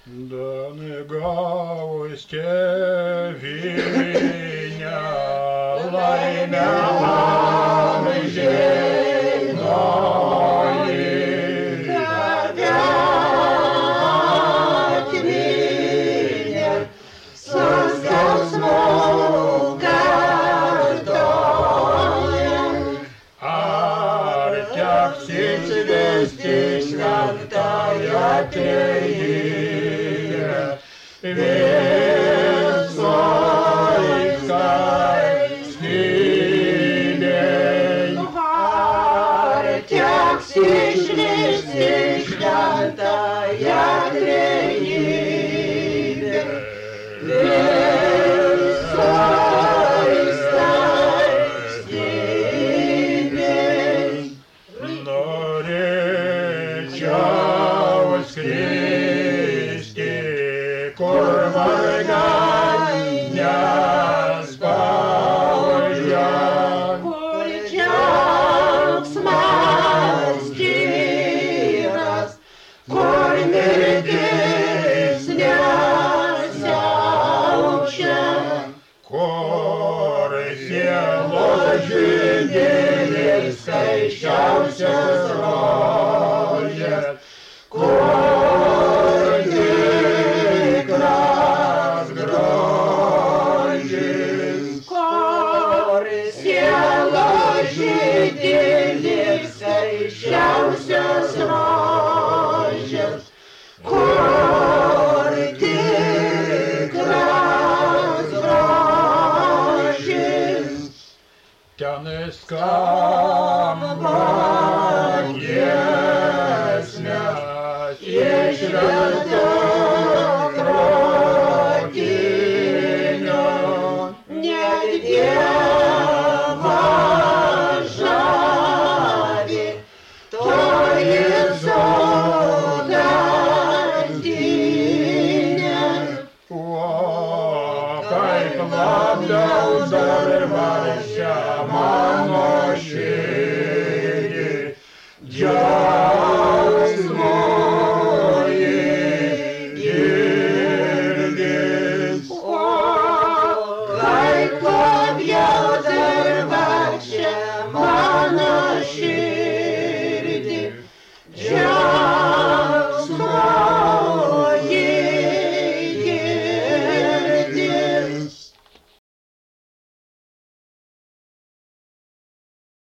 Dangaus tėvynė laimę amžinoji, kada atminė su skausmu kartojam. ar teks išvesti šventąją trejybę visoj skaistybėj. Ar teks išvesti šventąją trejybę visoj skaistybėj. Norėčiau skristi, kur vargai nespaudžia, Kur džiaugsmas tyras, kur mirtis nesiaučia, kur sielos žydėlis skaisčiausias rožės, kur tikras grožis, kur sielos žydėlis skaisčiausias rožės, kur tikras grožis. ten skamba giesmės iš švento